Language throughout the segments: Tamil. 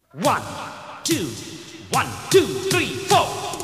One, two, 1, 2, 3, 4.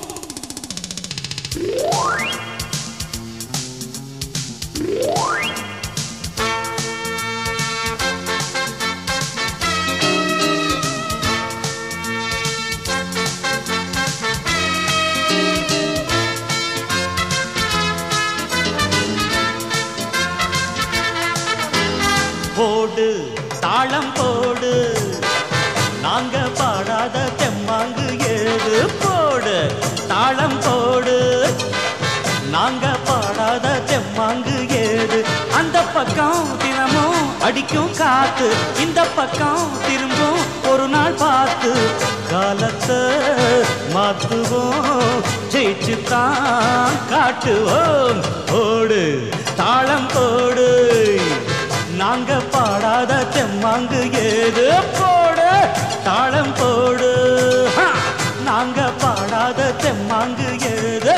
போடு தாளம் போடு நாங்க பாடாத தெம்மாங்கு ஏது போடு தாளம் போடு நாங்க பாடாத தெம்மாங்கு ஏது அந்த பக்கம் தினமும் அடிக்கும் காத்து இந்த பக்கம் திரும்பும் ஒரு நாள் பார்த்து காலத்தை மாத்துவோம் ஜெயிச்சுத்தான் காட்டுவோம் போடு தாளம் போடு நாங்க பாடாத தெம்மாங்கு ஏது போடு தாளம் போடு நாங்க பாடாத தெம்மாங்கு ஏது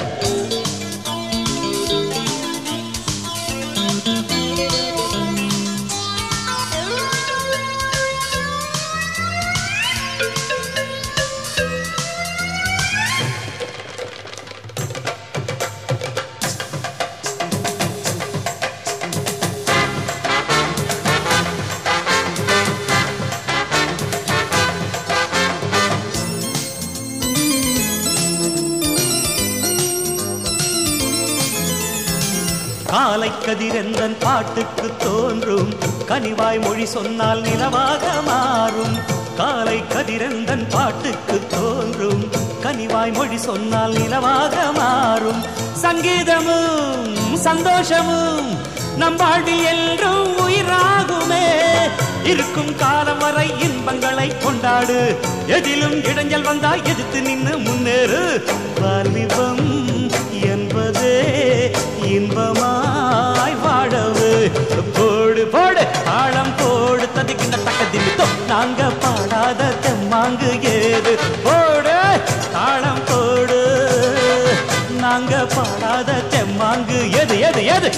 காலை கதிரெந்தன் பாட்டுக்கு தோன்றும் கனிவாய் மொழி சொன்னால் நிலவாக மாறும் காலை கதிரெந்தன் பாட்டுக்கு தோன்றும் கனிவாய் மொழி சொன்னால் நிலவாக மாறும் சங்கீதமும் சந்தோஷமும் நம் வாழ்வில் என்றும் உயிராகுமே இருக்கும் காலம் வரை இன்பங்களை கொண்டாடு எதிலும் இடைஞ்சல் வந்தால் எதிர்த்து நின்று முன்னேறு வாலிபம் என்பதே இன்பமாய் வாழவு போடு போடு தாளம் போடு ததிக்கின்ற தக்க திமித்தோ நாங்க பாடாத தெம்மாங்கு ஏது போடு தாளம் போடு நாங்க பாடாத தெம்மாங்கு எது எது எது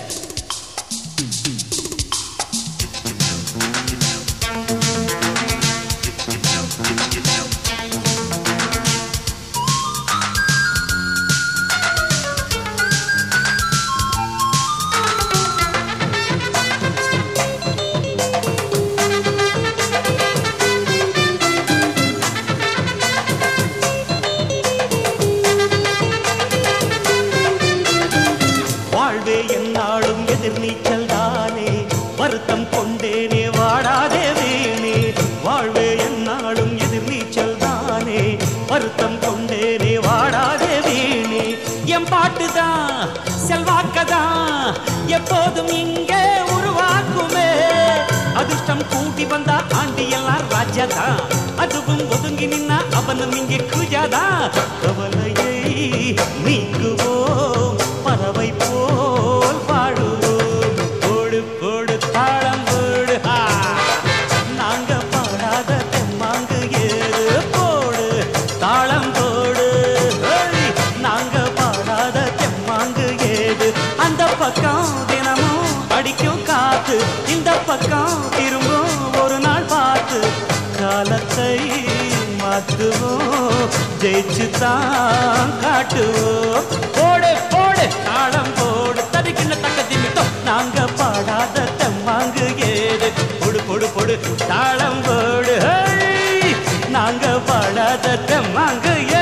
வாழ்வே என்னாலும் எதிர்நீச்சல் தானே வருத்தம் கொண்டேனே வாடாதே வீணே வாழ்வே என்னாலும் எதிர்நீச்சல் தானே வருத்தம் கொண்டேனே வாடாதே வீணே என் பாட்டுதான் செல்வாக்கதான் எப்போதும் இங்கே உருவாக்குமே அதிர்ஷ்டம் கூட்டி வந்தா ஆண்டி எல்லாம் ராஜாதா அதுவும் ஒதுங்கி நின்னா அவனும் இங்கே குஜாதா கவலையை நீக்குவோம் பறவை போல் பாடுவோம் போடு போடு தாளம் போடு நாங்க பாடாத தெம்மாங்கு ஏது போடு தாளம் போடு நாங்க பாடாத தெம்மாங்கு ஏது அந்த பக்கம் தினமும் அடிக்கும் காத்து இந்த பக்கம் திரும்பும் ஒரு நாள் பார்த்து காலத்தை மாத்துவோம் ஜெயிச்சுதான் காட்டுவோம் போடு போடு தாளம் போடு தடிக்கின்ற தக்க திமித்தோ நாங்க பாடாத தெம்மாங்கு ஏது பொடு பொடு பொடு தாளம் போடு நாங்க பாடாத தெம்மாங்கு ஏது